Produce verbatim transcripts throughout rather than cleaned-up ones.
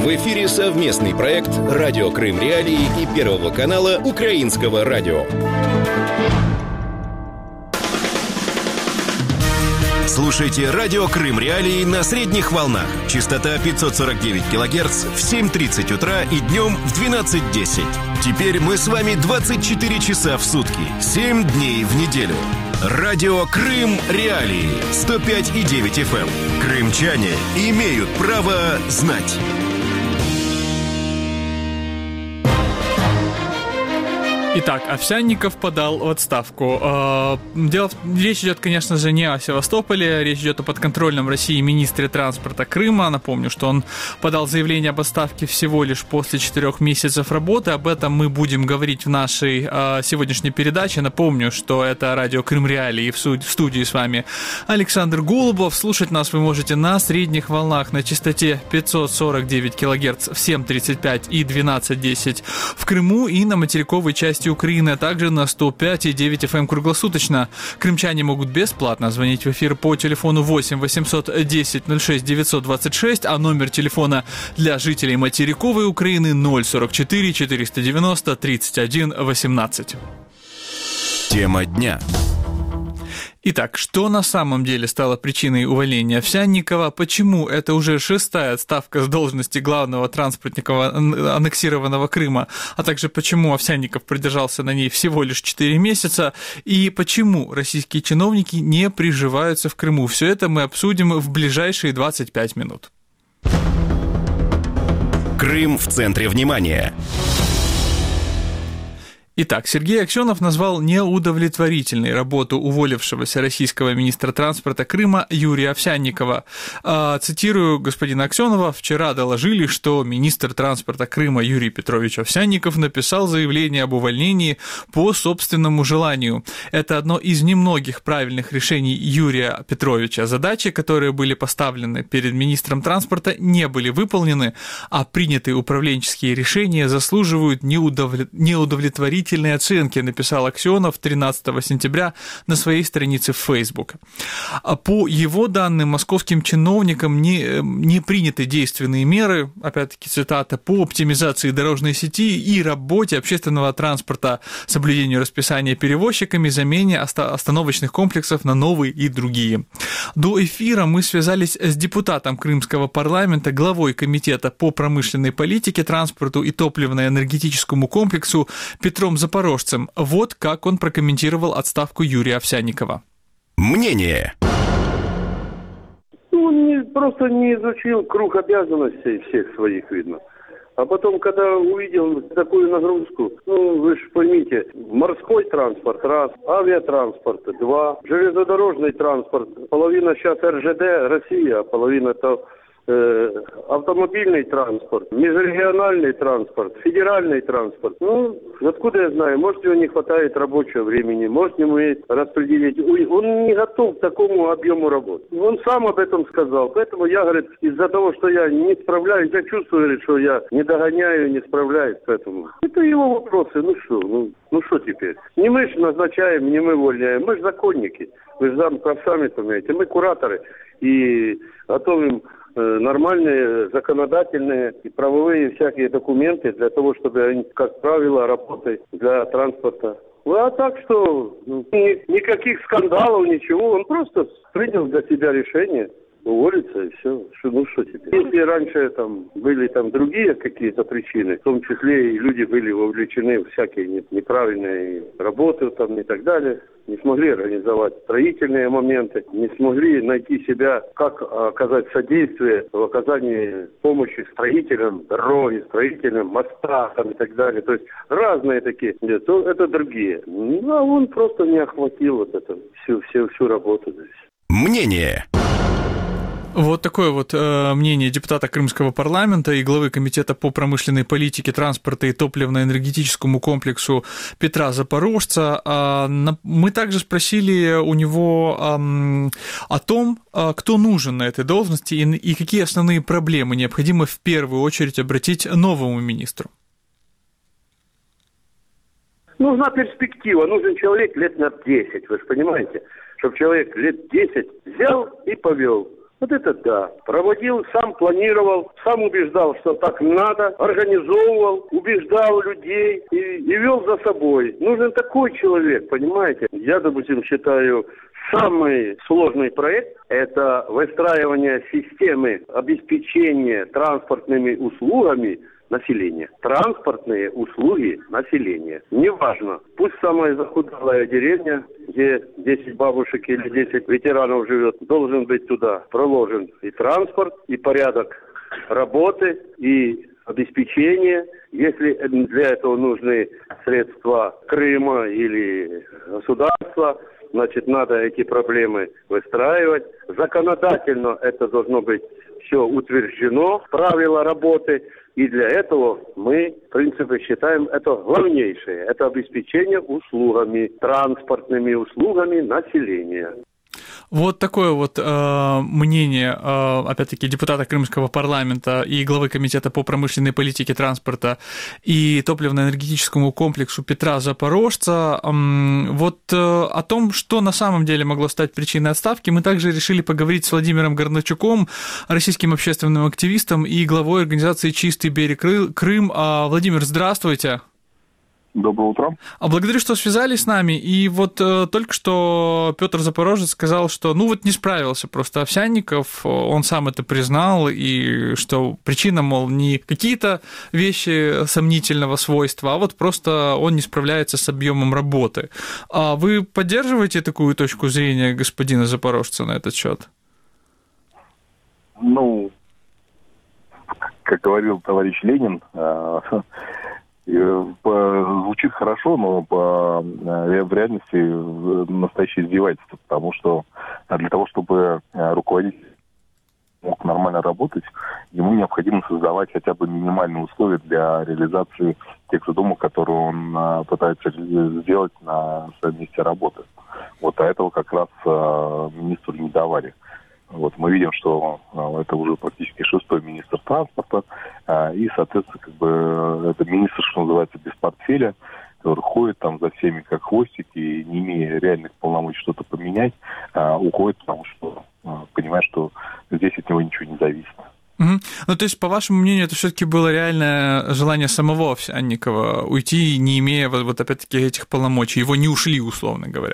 В эфире совместный проект «Радио Крым Реалии» и Первого канала Украинского радио. Слушайте «Радио Крым Реалии» на средних волнах. Частота пятьсот сорок девять килогерц в семь тридцать утра и днем в двенадцать десять. Теперь мы с вами двадцать четыре часа в сутки, семь дней в неделю. Радио Крым Реалии, сто пять и девять эф эм. Крымчане имеют право знать. Итак, Овсянников подал в отставку. Дело, речь идет, конечно же, не о Севастополе, речь идет о подконтрольном России министре транспорта Крыма. Напомню, что он подал заявление об отставке всего лишь после четырех месяцев работы. Об этом мы будем говорить в нашей сегодняшней передаче. Напомню, что это радио Крым Реалии, и в студии с вами Александр Голубов. Слушать нас вы можете на средних волнах на частоте пятьсот сорок девять килогерц в семь тридцать пять и двенадцать десять в Крыму и на материковой части Украины, а также на сто пять и девять эф эм круглосуточно. Крымчане могут бесплатно звонить в эфир по телефону восемь восемьсот десять ноль шесть девятьсот двадцать шесть, а номер телефона для жителей материковой Украины ноль сорок четыре четыреста девяносто тридцать один восемнадцать. Тема дня. Итак, что на самом деле стало причиной увольнения Овсянникова? Почему это уже шестая отставка с должности главного транспортника аннексированного Крыма? А также почему Овсянников продержался на ней всего лишь четыре месяца? И почему российские чиновники не приживаются в Крыму? Все это мы обсудим в ближайшие двадцать пять минут. Крым в центре внимания. Итак, Сергей Аксенов назвал неудовлетворительной работу уволившегося российского министра транспорта Крыма Юрия Овсянникова. А, цитирую господина Аксенова: «Вчера доложили, что министр транспорта Крыма Юрий Петрович Овсянников написал заявление об увольнении по собственному желанию. Это одно из немногих правильных решений Юрия Петровича. Задачи, которые были поставлены перед министром транспорта, не были выполнены, а принятые управленческие решения заслуживают неудовлет... неудовлетворительности оценки», написал Аксенов тринадцатого сентября на своей странице в Facebook. По его данным, московским чиновникам не, не приняты действенные меры, опять-таки цитата, по оптимизации дорожной сети и работе общественного транспорта, соблюдению расписания перевозчиками, замене остановочных комплексов на новые и другие. До эфира мы связались с депутатом Крымского парламента, главой комитета по промышленной политике, транспорту и топливно-энергетическому комплексу Петром Запорожцем. Вот как он прокомментировал отставку Юрия Овсянникова. Мнение. Ну, он не, просто не изучил круг обязанностей всех своих, видно. А потом, когда увидел такую нагрузку, ну, вы же поймите, морской транспорт – раз, авиатранспорт – два, железнодорожный транспорт, половина сейчас эр жэ дэ, Россия, а половина то автомобильный транспорт, межрегиональный транспорт, федеральный транспорт. Ну, откуда я знаю, может, ему не хватает рабочего времени, может, не умеет распределить. Он не готов к такому объему работы. Он сам об этом сказал. Поэтому я, говорит, из-за того, что я не справляюсь, я чувствую, говорит, что я не догоняю, не справляюсь. Поэтому это его вопросы. Ну что, ну, ну что теперь? Не мы же назначаем, не мы увольняем. Мы же законники. Вы же сами понимаете. Мы кураторы и готовим нормальные законодательные и правовые всякие документы для того, чтобы они, как правило, работали для транспорта. Ну, а так что ну, ни, никаких скандалов, ничего. Он просто принял для себя решение уволиться и все. Ну что теперь? Если раньше там были там другие какие-то причины, в том числе и люди были вовлечены в всякие неправильные работы там и так далее, не смогли организовать строительные моменты, не смогли найти себя, как оказать содействие в оказании помощи строителям дороги, строителям моста там, и так далее. То есть разные такие, то это другие. Ну, а он просто не охватил вот это, всю, всю, всю работу здесь. Мнение. Вот такое вот э, мнение депутата Крымского парламента и главы комитета по промышленной политике, транспорту и топливно-энергетическому комплексу Петра Запорожца. Э, на, мы также спросили у него э, о том, э, кто нужен на этой должности и, и какие основные проблемы необходимо в первую очередь обратить новому министру. Нужна перспектива, нужен человек лет на десять, вы же понимаете, чтобы человек лет десять взял и повел. Вот это да. Проводил, сам планировал, сам убеждал, что так надо, организовывал, убеждал людей и, и вел за собой. Нужен такой человек, понимаете? Я, допустим, считаю, самый сложный проект – это выстраивание системы обеспечения транспортными услугами населения. Транспортные услуги населения. Неважно, пусть самая захудалая деревня, где десять бабушек или десять ветеранов живет, должен быть туда проложен и транспорт, и порядок работы, и обеспечение. Если для этого нужны средства Крыма или государства, значит, надо эти проблемы выстраивать. Законодательно это должно быть все утверждено, правила работы. И для этого мы, в принципе, считаем это главнейшее. Это обеспечение услугами, транспортными услугами населения. Вот такое вот э, мнение, э, опять-таки, депутата Крымского парламента и главы Комитета по промышленной политике, транспорта и топливно-энергетическому комплексу Петра Запорожца. Э, вот э, о том, что на самом деле могло стать причиной отставки, мы также решили поговорить с Владимиром Горначуком, российским общественным активистом и главой организации «Чистый берег Крым». Э, Владимир, здравствуйте. Доброе утро. Благодарю, что связались с нами. И вот э, только что Петр Запорожец сказал, что ну вот не справился просто Овсянников, он сам это признал, и что причина, мол, не какие-то вещи сомнительного свойства, а вот просто он не справляется с объемом работы. А вы поддерживаете такую точку зрения господина Запорожца на этот счет? Ну, как говорил товарищ Ленин, звучит хорошо, но по, в реальности настоящее издевательство, потому что для того, чтобы руководитель мог нормально работать, ему необходимо создавать хотя бы минимальные условия для реализации тех задумок, которые он пытается сделать на своем месте работы. Вот, а этого как раз министру не давали. Вот, мы видим, что а, это уже практически шестой министр транспорта, а, и, соответственно, как бы это министр, что называется, без портфеля, который ходит там за всеми как хвостик и, не имея реальных полномочий что-то поменять, а, уходит, потому что а, понимает, что здесь от него ничего не зависит. Угу. Ну, то есть, по вашему мнению, это все-таки было реальное желание самого Овсянникова уйти, не имея вот, вот опять-таки этих полномочий, его не ушли, условно говоря?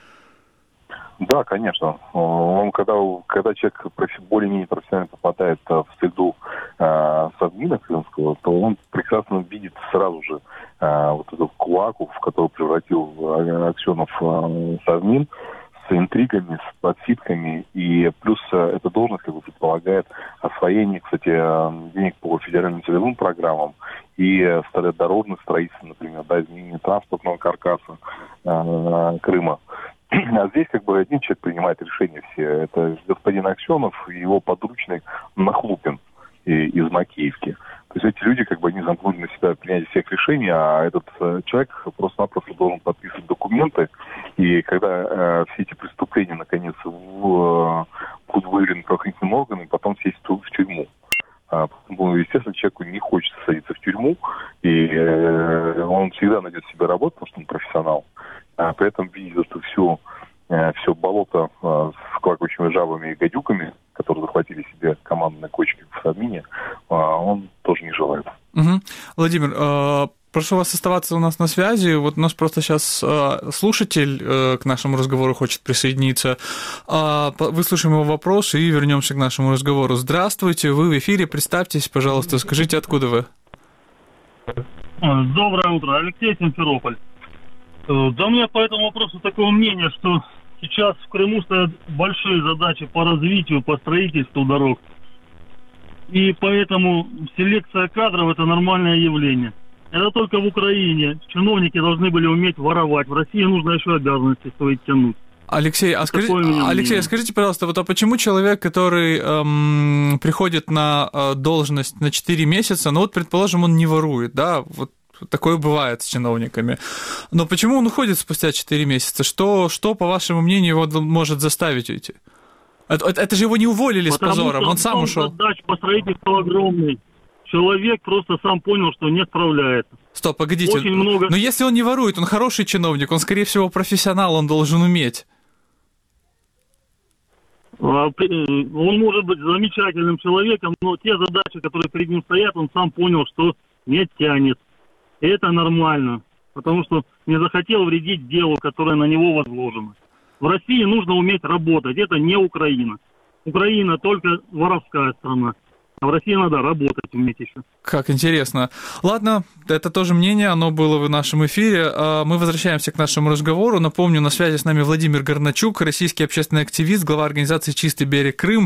Да, конечно. Он, когда, когда человек более-менее профессионально попадает в среду э, Совмина Крымского, то он прекрасно видит сразу же э, вот эту кулаку, в которую превратил Аксенов э, Совмин, с интригами, с подсидками, и плюс э, эта должность как бы предполагает освоение, кстати, денег по федеральным целевым программам и э, дорожных строительств, например, да, изменение транспортного каркаса э, Крыма. А здесь как бы один человек принимает решения все. Это господин Аксенов и его подручный Нахлупин из Макеевки. То есть эти люди как бы не замкнули на себя принятие всех решений, а этот человек просто-напросто должен подписывать документы. И когда э, все эти преступления наконец в, будут выявлены правоохранительными органами, потом сесть в тюрьму. А, ну, естественно, человеку не хочется садиться в тюрьму, и э, он всегда найдет себе работу, потому что он профессионал. А при этом видит это все, все болото с квакающими жабами и гадюками, которые захватили себе командные кочки в Совмине, он тоже не желает. Угу. Владимир, прошу вас оставаться у нас на связи. Вот у нас просто сейчас слушатель к нашему разговору хочет присоединиться. Выслушаем его вопрос и вернемся к нашему разговору. Здравствуйте, вы в эфире. Представьтесь, пожалуйста, скажите, откуда вы? Доброе утро, Алексей, Симферополь. Да, у меня по этому вопросу такое мнение, что сейчас в Крыму стоят большие задачи по развитию, по строительству дорог. И поэтому селекция кадров – это нормальное явление. Это только в Украине. Чиновники должны были уметь воровать. В России нужно еще обязанности свои тянуть. Алексей, а скажите, Алексей, скажите, пожалуйста, вот а почему человек, который эм, приходит на э, должность на четыре месяца, ну вот, предположим, он не ворует, да, вот такое бывает с чиновниками, но почему он уходит спустя четыре месяца? Что, что, по вашему мнению, его может заставить уйти? Это, это, это же его не уволили Потому с позором, он сам ушел. Задач по строительству огромный. Человек просто сам понял, что не справляется. Стоп, погодите, Очень много... но если он не ворует, он хороший чиновник, он, скорее всего, профессионал, он должен уметь. Он может быть замечательным человеком, но те задачи, которые перед ним стоят, он сам понял, что не тянет. И это нормально, потому что не захотел вредить делу, которое на него возложено. В России нужно уметь работать, это не Украина. Украина только воровская страна. А в России надо работать, уметь еще. Как интересно. Ладно, это тоже мнение, оно было в нашем эфире. Мы возвращаемся к нашему разговору. Напомню, на связи с нами Владимир Горначук, российский общественный активист, глава организации «Чистый берег Крым».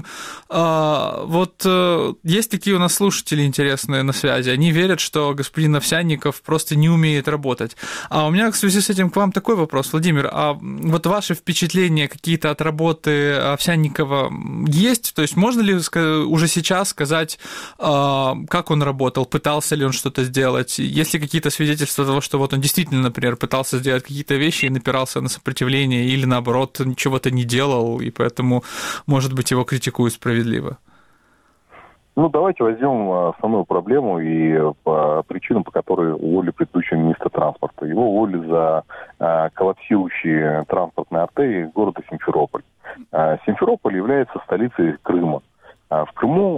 Вот есть такие у нас слушатели интересные на связи. Они верят, что господин Овсянников просто не умеет работать. А у меня в связи с этим к вам такой вопрос, Владимир. А вот ваши впечатления какие-то от работы Овсянникова есть? То есть можно ли уже сейчас сказать, как он работал, пытался ли он что-то сделать, есть ли какие-то свидетельства того, что вот он действительно, например, пытался сделать какие-то вещи и напирался на сопротивление, или наоборот, ничего-то не делал, и поэтому, может быть, его критикуют справедливо? Ну, давайте возьмем основную проблему и по причинам, по которой уволили предыдущего министра транспорта. Его уволили за а, коллапсирующие транспортные артерии города Симферополь. А, Симферополь является столицей Крыма. В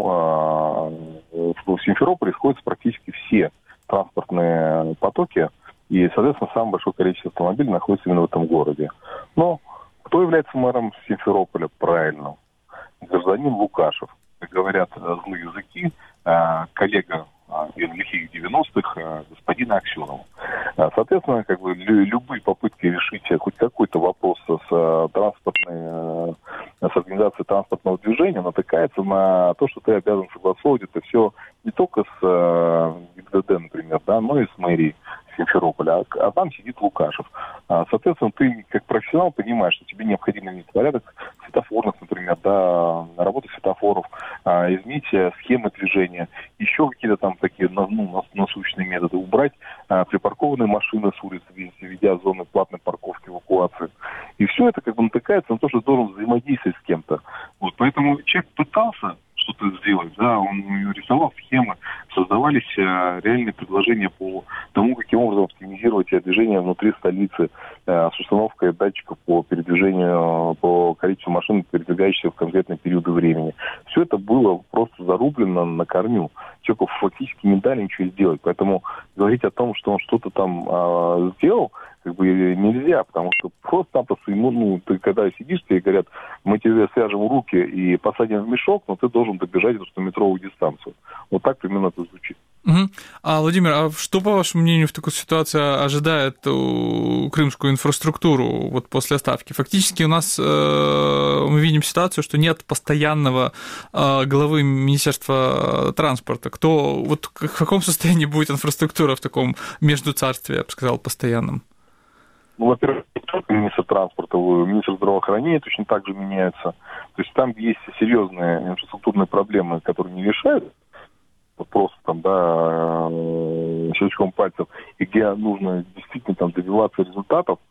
Крыму, в Симферополе сходятся практически все транспортные потоки, и, соответственно, самое большое количество автомобилей находится именно в этом городе. Но кто является мэром Симферополя? Правильно, гражданин Лукашев. Как говорят злые языки, коллега из лихих девяностых господина Аксенова. Соответственно, как бы любые попытки решить хоть какой-то вопрос с транспортной, с организацией транспортного движения натыкается на то, что ты обязан согласовывать это все не только с ГИБДД, например, да, но и с мэрией Симферополя, а там сидит Лукашев. Соответственно, ты как профессионал понимаешь, что тебе необходимо иметь порядок светофорных, например, да, работа светофоров, изменить схемы движения, еще какие-то там такие ну, насущные методы, убрать припаркованные машины с улицы, введя зоны платной парковки, эвакуации. И все это как бы натыкается на то, что должен взаимодействовать с кем-то. Вот, поэтому человек пытался что-то сделать, да, он рисовал схемы, создавались а, реальные предложения по тому, каким образом оптимизировать движение внутри столицы а, с установкой датчиков по передвижению, по количеству машин, передвигающихся в конкретные периоды времени. Все это было просто зарублено на корню. Человеку фактически не дали ничего сделать, поэтому говорить о том, что он что-то там а, сделал, как бы нельзя, потому что просто-напросто ему, ну, ты когда сидишь, тебе говорят, мы тебе свяжем руки и посадим в мешок, но ты должен добежать эту стометровую дистанцию. Вот так примерно это звучит. Угу. А, Владимир, а что, по вашему мнению, в такой ситуации ожидает крымскую инфраструктуру вот после отставки? Фактически у нас э, мы видим ситуацию, что нет постоянного э, главы Министерства транспорта. Кто, вот в каком состоянии будет инфраструктура в таком междуцарстве, я бы сказал, постоянном? Ну, во-первых, не только министр транспорта, министр здравоохранения точно так же меняется. То есть там есть серьезные инфраструктурные проблемы, которые не решают просто там, да, щелчком пальцев, и где нужно действительно там добиваться результатов,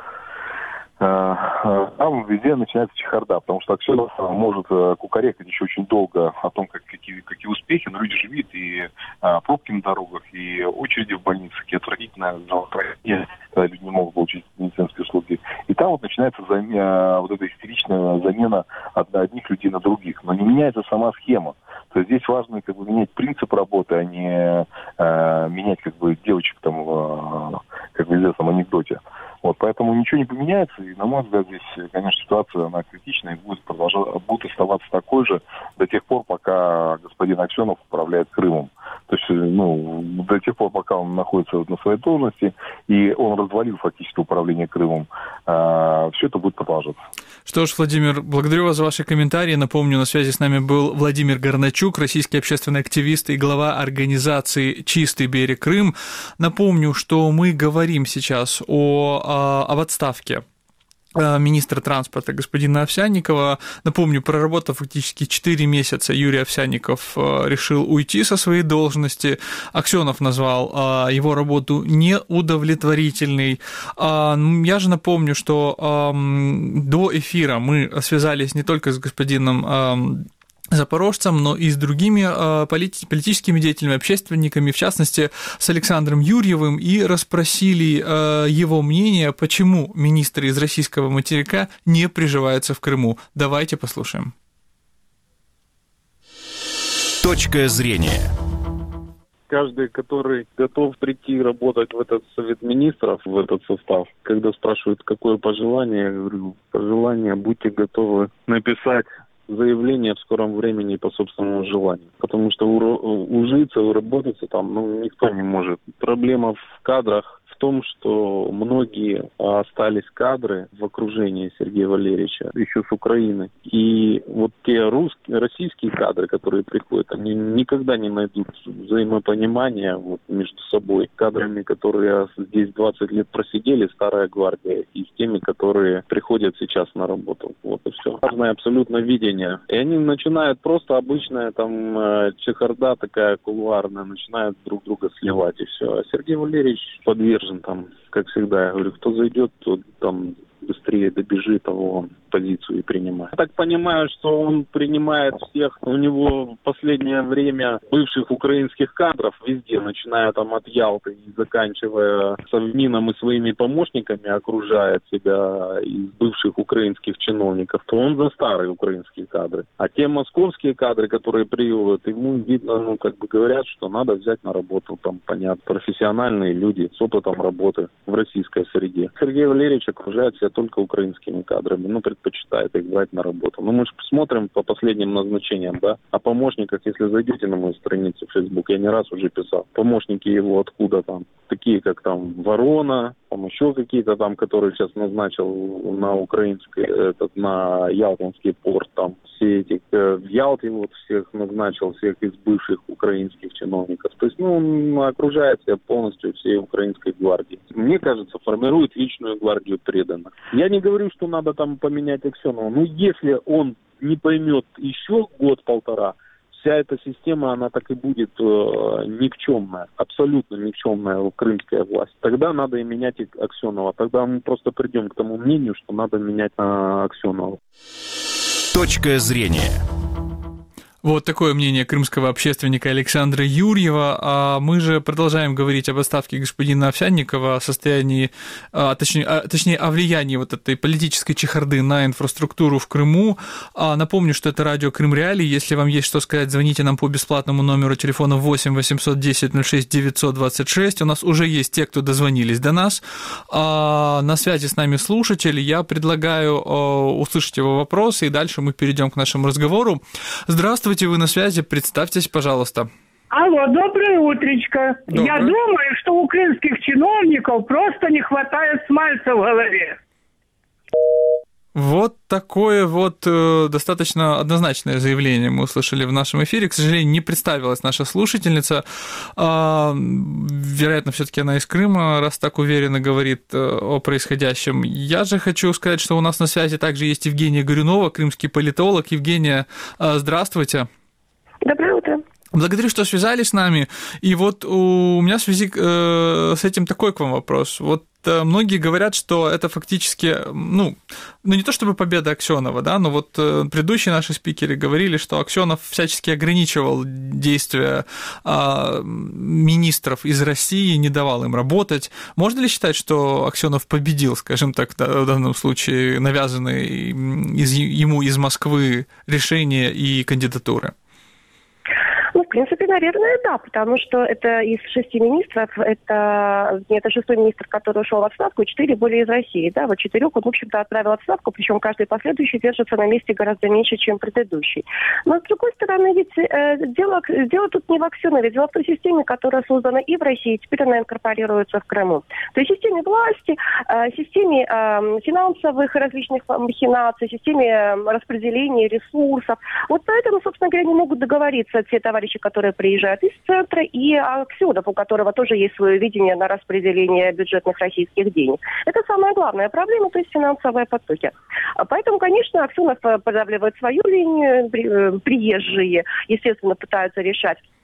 там везде начинается чехарда, потому что Аксенов может кукарекать еще очень долго о том, как, какие, какие успехи, но люди же видят и а, пробки на дорогах, и очереди в больницах, и отвратительное здравоохранение, когда люди не могут получить медицинские услуги. И там вот начинается замена, вот эта истеричная замена одних людей на других. Но не меняется сама схема. То есть здесь важно как бы менять принцип работы, а не а, менять как бы девочек там, а, как в известном анекдоте. Вот, поэтому ничего не поменяется, и, на мой взгляд, здесь, конечно, ситуация, она критичная, и будет, продолжать, будет оставаться такой же до тех пор, пока господин Аксенов управляет Крымом. То есть, ну, до тех пор, пока он находится на своей должности, и он развалил фактически управление Крымом, э, все это будет продолжаться. Что ж, Владимир, благодарю вас за ваши комментарии. Напомню, на связи с нами был Владимир Горначук, российский общественный активист и глава организации «Чистый берег Крым». Напомню, что мы говорим сейчас о, об отставке министра транспорта господина Овсянникова. Напомню, проработав фактически четыре месяца, Юрий Овсянников решил уйти со своей должности. Аксенов назвал его работу неудовлетворительной. Я же напомню, что до эфира мы связались не только с господином запорожцем, но и с другими э, полит- политическими деятелями, общественниками, в частности, с Александром Юрьевым, и расспросили э, его мнение, почему министры из российского материка не приживаются в Крыму. Давайте послушаем. Точка зрения. Каждый, который готов прийти работать в этот Совет Министров, в этот состав, когда спрашивают, какое пожелание, я говорю, пожелание, будьте готовы написать заявление в скором времени по собственному желанию. Потому что ужиться, уработаться там ну, никто не может. Проблема в кадрах в том, что многие остались кадры в окружении Сергея Валерьевича еще с Украины. И вот те русские, российские кадры, которые приходят, они никогда не найдут взаимопонимания вот, между собой. Кадрами, которые здесь двадцать лет просидели, старая гвардия, и с теми, которые приходят сейчас на работу. Вот и все. Разное абсолютно видение. И они начинают просто обычная там чехарда такая кулуарная, начинают друг друга сливать и все. А Сергей Валерьевич подвержен там, как всегда, я говорю, кто зайдет, тот там быстрее добежит, того он позицию и принимает. Я так понимаю, что он принимает всех, у него в последнее время бывших украинских кадров везде, начиная там от Ялты и заканчивая Совмином и своими помощниками, окружает себя из бывших украинских чиновников, то он за старые украинские кадры. А те московские кадры, которые приводят, ему видно, ну, как бы говорят, что надо взять на работу, там, понятно, профессиональные люди с опытом работы в российской среде. Сергей Валерьевич окружает себя только украинскими кадрами, ну, предпочитает их брать на работу. Ну, мы же посмотрим по последним назначениям, да, о помощниках, если зайдете на мою страницу в Facebook, я не раз уже писал, помощники его откуда там, такие как там Ворона, там еще какие-то там, которые сейчас назначил на украинский, этот, на Ялтинский порт, там, все эти, в Ялте вот всех назначил, всех из бывших украинских чиновников. То есть, ну, он окружает себя полностью всей украинской гвардии. Мне кажется, формирует личную гвардию преданных. Я не говорю, что надо там поменять Аксенова, но если он не поймет еще год-полтора, вся эта система, она так и будет э, никчемная, абсолютно никчемная крымская власть. Тогда надо и менять Аксенова. Тогда мы просто придем к тому мнению, что надо менять э, Аксенова. Точка зрения. Вот такое мнение крымского общественника Александра Юрьева. А мы же продолжаем говорить об отставке господина Овсянникова, о состоянии, а, точнее, а, точнее, о влиянии вот этой политической чехарды на инфраструктуру в Крыму. А, напомню, что это радио Крым Реалии. Если вам есть что сказать, звоните нам по бесплатному номеру телефона восемь восемьсот десять ноль шесть девятьсот двадцать шесть. У нас уже есть те, кто дозвонились до нас. А, на связи с нами слушатель. Я предлагаю а, услышать его вопросы, и дальше мы перейдем к нашему разговору. Здравствуйте. Вы на связи, представьтесь, пожалуйста. Алло, доброе утречко. Доброе. Я думаю, что у крымских чиновников просто не хватает смальца в голове. Вот такое вот э, достаточно однозначное заявление мы услышали в нашем эфире. К сожалению, не представилась наша слушательница. Э, вероятно, все-таки она из Крыма, раз так уверенно говорит э, о происходящем. Я же хочу сказать, что у нас на связи также есть Евгения Горюнова, крымский политолог. Евгения, э, здравствуйте. Доброе утро. Благодарю, что связались с нами. И вот у меня в связи э, с этим такой к вам вопрос. Вот э, многие говорят, что это фактически, ну, ну, не то чтобы победа Аксенова, да, но вот э, предыдущие наши спикеры говорили, что Аксенов всячески ограничивал действия э, министров из России, не давал им работать. Можно ли считать, что Аксенов победил, скажем так, в данном случае навязанные из, ему из Москвы решения и кандидатуры? Ну, в принципе, наверное, да, потому что это из шести министров, это, это шестой министр, который ушел в отставку, и четыре были из России, да, вот четырех он, в общем-то, отправил в отставку, причем каждый последующий держится на месте гораздо меньше, чем предыдущий. Но, с другой стороны, ведь э, дело, дело тут не в Аксенове, дело в той системе, которая создана и в России, теперь она инкорпорируется в Крыму. То есть системе власти, э, системе э, финансовых различных махинаций, системе распределения ресурсов. Вот поэтому, собственно говоря, не могут договориться те товарищи, которые приезжают из центра, и Аксенов, у которого тоже есть свое видение на распределение бюджетных российских денег. Это самая главная проблема, то есть финансовые потоки. Поэтому, конечно, Аксенов подавливает свою линию, приезжие, естественно, пытаются решать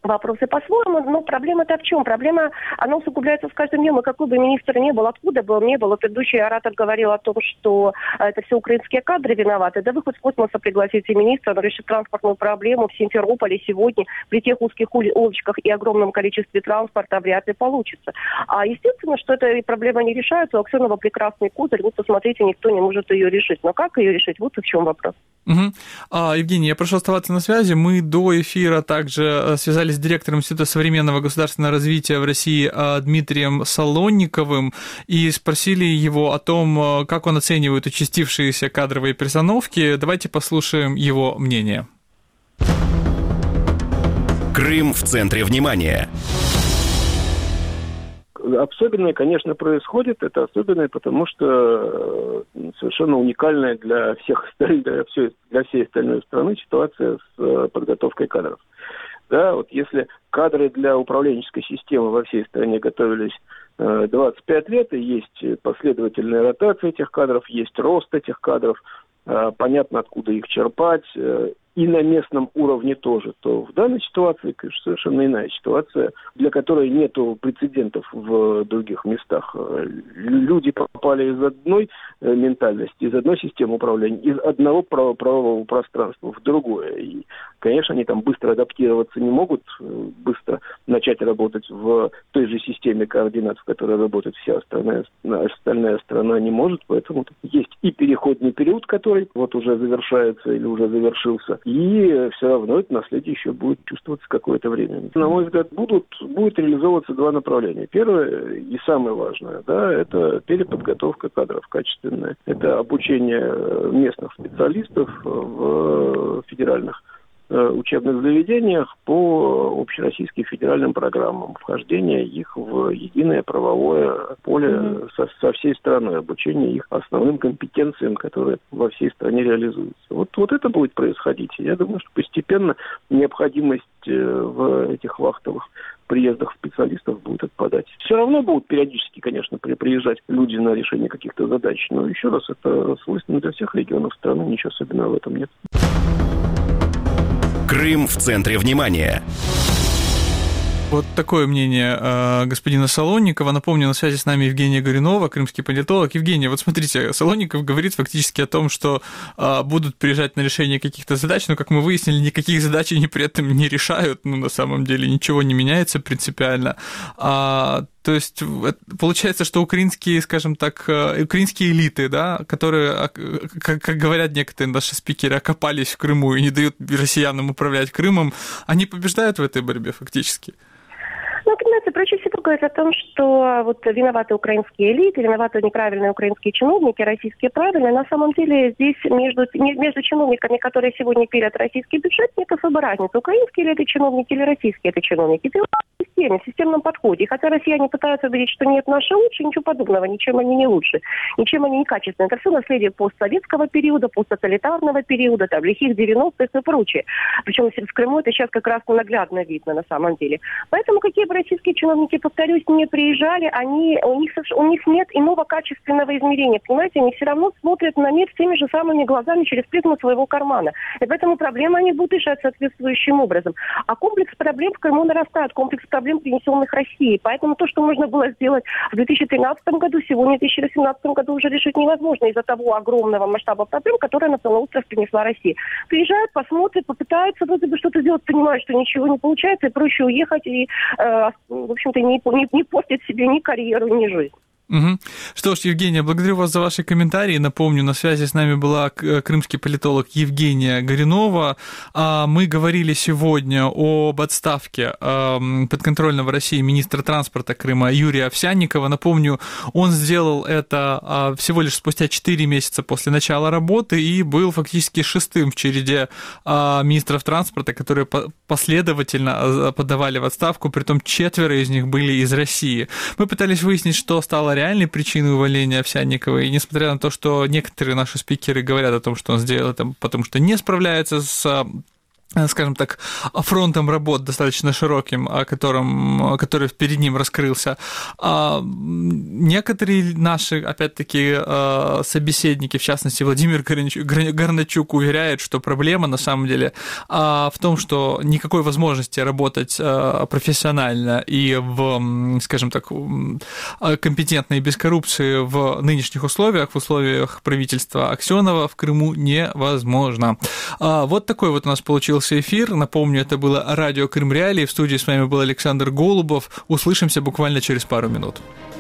вопросы по-своему, но проблема-то в чем? Проблема, она усугубляется с каждым днем, и какой бы министр ни был, откуда бы он ни был, предыдущий оратор говорил о том, что это все украинские кадры виноваты, да вы хоть с космоса пригласите министра, но решить транспортную проблему в Симферополе сегодня при тех узких улочках и огромном количестве транспорта вряд ли получится. А естественно, что эта проблема не решается, у Аксенова прекрасный козырь, вот посмотрите, никто не может ее решить. Но как ее решить? Вот и в чем вопрос. Угу. А, Евгений, я прошу оставаться на связи. Мы до эфира также связались с директором Института современного государственного развития в России Дмитрием Солонниковым и спросили его о том, как он оценивает участившиеся кадровые перестановки. Давайте послушаем его мнение. Крым в центре внимания. Особенное, конечно, происходит. Это особенное, потому что совершенно уникальная для всех остальных, для всей, для всей остальной страны ситуация с подготовкой кадров. Да, вот если кадры для управленческой системы во всей стране готовились двадцать пять лет, и есть последовательная ротация этих кадров, есть рост этих кадров, понятно, откуда их черпать, и на местном уровне тоже, то в данной ситуации, конечно, совершенно иная ситуация, для которой нету прецедентов в других местах. Люди попали из одной ментальности, из одной системы управления, из одного правового пространства в другое. И, конечно, они там быстро адаптироваться не могут, быстро начать работать в той же системе координат, в которой работает вся остальная, остальная страна, не может, поэтому есть и переходный период, который вот уже завершается или уже завершился, и все равно это наследие еще будет чувствоваться какое-то время. На мой взгляд, будут, будет реализовываться два направления. Первое и самое важное, да, это переподготовка кадров качественная. Это обучение местных специалистов в федеральных учебных заведениях по общероссийским федеральным программам, вхождение их в единое правовое поле mm-hmm. со, со всей страной, обучение их основным компетенциям, которые во всей стране реализуются. Вот, вот это будет происходить. Я думаю, что постепенно необходимость в этих вахтовых приездах специалистов будет отпадать. Все равно будут периодически, конечно, приезжать люди на решение каких-то задач, но еще раз, это свойственно для всех регионов страны, ничего особенного в этом нет. Крым в центре внимания. Вот такое мнение э, господина Солонникова. Напомню, на связи с нами Евгения Горюнова, крымский политолог. Евгения, вот смотрите, Солонников говорит фактически о том, что э, будут приезжать на решение каких-то задач, но, как мы выяснили, никаких задач они при этом не решают. Ну, на самом деле, ничего не меняется принципиально. А, то есть, получается, что украинские, скажем так, украинские элиты, да, которые, как, как говорят некоторые наши спикеры, окопались в Крыму и не дают россиянам управлять Крымом, они побеждают в этой борьбе фактически. Ну, понимаете, проще всего говорить о том, что вот виноваты украинские элиты, виноваты неправильные украинские чиновники, российские правильные. На самом деле здесь между, между чиновниками, которые сегодня пилят российский бюджет, нет особой разницы. Украинские ли это чиновники или российские это чиновники. Это в системе, в системном подходе. И хотя россияне пытаются говорить, что нет, наши лучше, ничего подобного, ничем они не лучше, ничем они не качественные. Это все наследие постсоветского периода, посттоталитарного периода, там, лихих девяностых и прочее. Причем в Крыму это сейчас как раз наглядно видно на самом деле. Поэтому какие бы российские чиновники, повторюсь, не приезжали, они, у, них, у них нет иного качественного измерения. Понимаете, они все равно смотрят на мир теми же самыми глазами через призму своего кармана. И поэтому проблемы они будут решать соответствующим образом. А комплекс проблем в Крыму нарастает, комплекс проблем, принесенных Россией. Поэтому то, что можно было сделать в две тысячи тринадцатом году, сегодня в две тысячи восемнадцатом году уже решить невозможно из-за того огромного масштаба проблем, которые на полуостров принесла Россия. Приезжают, посмотрят, попытаются вроде бы что-то сделать, понимают, что ничего не получается, и проще уехать и э, в общем-то, не, не, не портит себе ни карьеру, ни жизнь. Угу. Что ж, Евгения, благодарю вас за ваши комментарии. Напомню, на связи с нами была крымский политолог Евгения Горюнова. Мы говорили сегодня об отставке подконтрольного России министра транспорта Крыма Юрия Овсянникова. Напомню, он сделал это всего лишь спустя четыре месяца после начала работы и был фактически шестым в череде министров транспорта, которые последовательно подавали в отставку, притом четверо из них были из России. Мы пытались выяснить, что стало реальной причиной увольнения Овсянникова, и несмотря на то, что некоторые наши спикеры говорят о том, что он сделал это, потому что не справляется с скажем так, фронтом работ достаточно широким, которым, который перед ним раскрылся. Некоторые наши, опять-таки, собеседники, в частности, Владимир Горначук, уверяет, что проблема на самом деле в том, что никакой возможности работать профессионально и в, скажем так, компетентно и без коррупции в нынешних условиях, в условиях правительства Аксёнова в Крыму невозможно. Вот такой вот у нас получился эфир. Напомню, это было радио Крым Реалии. В студии с вами был Александр Голубов. Услышимся буквально через пару минут.